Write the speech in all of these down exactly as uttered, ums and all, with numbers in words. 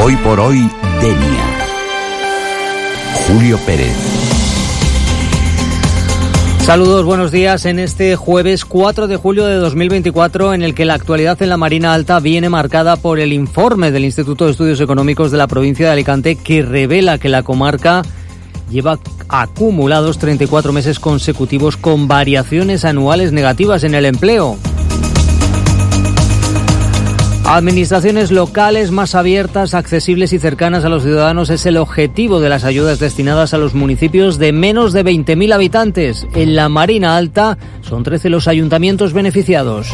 Hoy por hoy, Denia. Julio Pérez. Saludos, buenos días en este jueves cuatro de julio de dos mil veinticuatro, en el que la actualidad en la Marina Alta viene marcada por el informe del Instituto de Estudios Económicos de la provincia de Alicante, que revela que la comarca lleva acumulados treinta y cuatro meses consecutivos con variaciones anuales negativas en el empleo. Administraciones locales más abiertas, accesibles y cercanas a los ciudadanos es el objetivo de las ayudas destinadas a los municipios de menos de veinte mil habitantes. En la Marina Alta son trece los ayuntamientos beneficiados.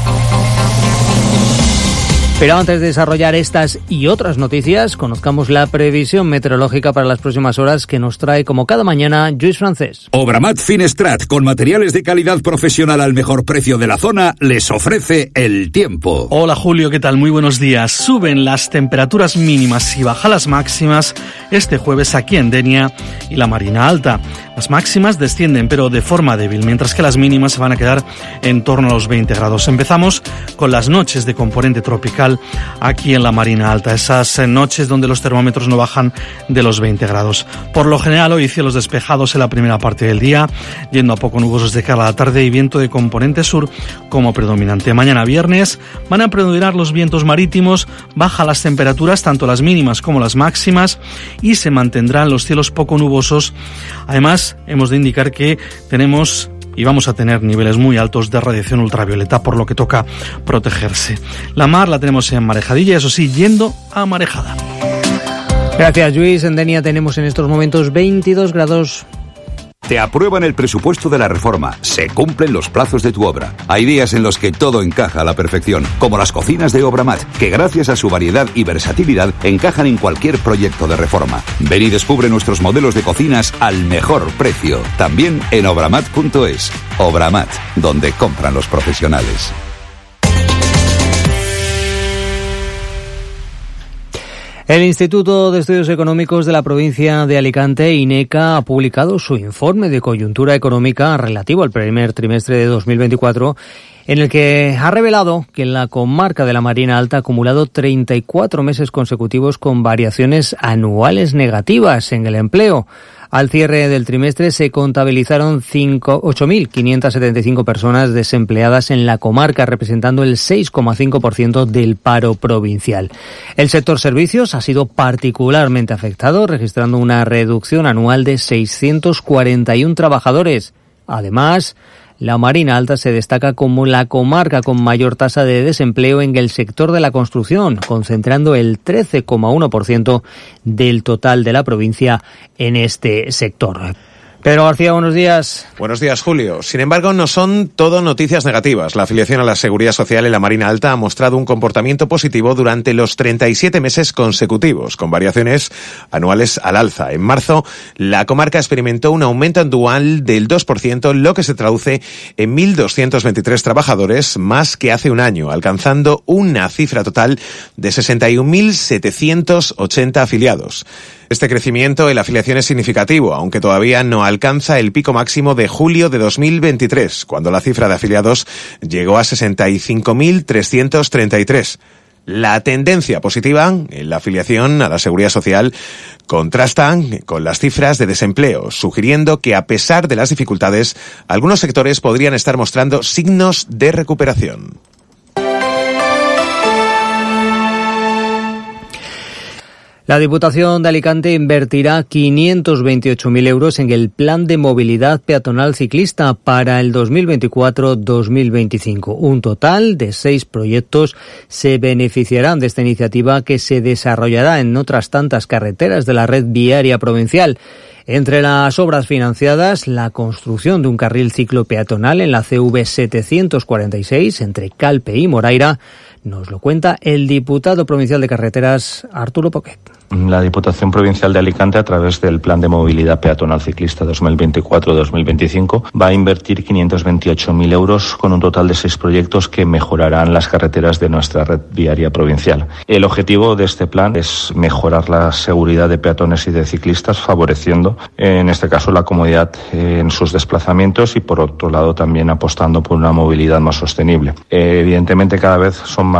Pero antes de desarrollar estas y otras noticias, conozcamos la previsión meteorológica para las próximas horas que nos trae, como cada mañana, Lluís Francés. Obramat Finestrat, con materiales de calidad profesional al mejor precio de la zona, les ofrece el tiempo. Hola Julio, ¿qué tal? Muy buenos días. Suben las temperaturas mínimas y bajan las máximas este jueves aquí en Denia y la Marina Alta. Las máximas descienden, pero de forma débil, mientras que las mínimas se van a quedar en torno a los veinte grados. Empezamos con las noches de componente tropical aquí en la Marina Alta, esas noches donde los termómetros no bajan de los veinte grados. Por lo general, hoy cielos despejados en la primera parte del día, yendo a poco nubosos de cara a la tarde y viento de componente sur como predominante. Mañana viernes van a predominar los vientos marítimos, bajan las temperaturas, tanto las mínimas como las máximas, y se mantendrán los cielos poco nubosos. Además, hemos de indicar que tenemos y vamos a tener niveles muy altos de radiación ultravioleta, por lo que toca protegerse. La mar la tenemos en marejadilla, eso sí, yendo a marejada. Gracias, Lluís. En Denia tenemos en estos momentos veintidós grados. Te aprueban el presupuesto de la reforma. Se cumplen los plazos de tu obra. Hay días en los que todo encaja a la perfección, como las cocinas de Obramat, que gracias a su variedad y versatilidad encajan en cualquier proyecto de reforma. Ven y descubre nuestros modelos de cocinas al mejor precio. También en obramat punto es. Obramat, donde compran los profesionales. El Instituto de Estudios Económicos de la provincia de Alicante, INECA, ha publicado su informe de coyuntura económica relativo al primer trimestre de dos mil veinticuatro, en el que ha revelado que la comarca de la Marina Alta ha acumulado treinta y cuatro meses consecutivos con variaciones anuales negativas en el empleo. Al cierre del trimestre se contabilizaron ocho mil quinientas setenta y cinco personas desempleadas en la comarca, representando el seis coma cinco por ciento del paro provincial. El sector servicios ha sido particularmente afectado, registrando una reducción anual de seiscientos cuarenta y uno trabajadores. Además, la Marina Alta se destaca como la comarca con mayor tasa de desempleo en el sector de la construcción, concentrando el trece coma uno por ciento del total de la provincia en este sector. Pedro García, buenos días. Buenos días, Julio. Sin embargo, no son todo noticias negativas. La afiliación a la Seguridad Social en la Marina Alta ha mostrado un comportamiento positivo durante los treinta y siete meses consecutivos, con variaciones anuales al alza. En marzo, la comarca experimentó un aumento anual del dos por ciento, lo que se traduce en mil doscientos veintitrés trabajadores más que hace un año, alcanzando una cifra total de sesenta y un mil setecientos ochenta afiliados. Este crecimiento en la afiliación es significativo, aunque todavía no alcanza el pico máximo de julio de dos mil veintitrés, cuando la cifra de afiliados llegó a sesenta y cinco mil trescientos treinta y tres. La tendencia positiva en la afiliación a la Seguridad Social contrasta con las cifras de desempleo, sugiriendo que, a pesar de las dificultades, algunos sectores podrían estar mostrando signos de recuperación. La Diputación de Alicante invertirá quinientos veintiocho mil euros en el Plan de Movilidad Peatonal Ciclista para el dos mil veinticuatro dos mil veinticinco. Un total de seis proyectos se beneficiarán de esta iniciativa, que se desarrollará en otras tantas carreteras de la red viaria provincial. Entre las obras financiadas, la construcción de un carril ciclopeatonal en la C V setecientos cuarenta y seis entre Calpe y Moraira. Nos lo cuenta el diputado provincial de Carreteras, Arturo Poquet. La Diputación Provincial de Alicante, a través del Plan de Movilidad Peatonal Ciclista dos mil veinticuatro dos mil veinticinco, va a invertir quinientos veintiocho mil euros con un total de seis proyectos que mejorarán las carreteras de nuestra red viaria provincial. El objetivo de este plan es mejorar la seguridad de peatones y de ciclistas, favoreciendo, en este caso, la comodidad en sus desplazamientos y, por otro lado, también apostando por una movilidad más sostenible. Evidentemente, cada vez son más